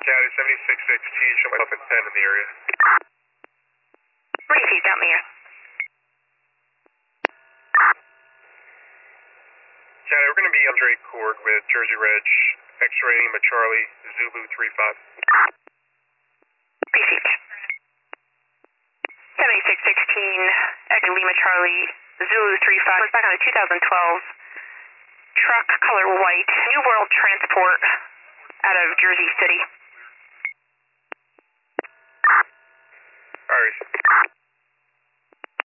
County 7616, show myself at 10 in the area. Bring feet down the air. County, we're going to be on Drake Court with Jersey Reg, X-ray Lima Charlie, Zulu 35. Bring feet. 7616, X Lima Charlie, Zulu 35. We're back on a 2012 truck, color white, New World Transport out of Jersey City.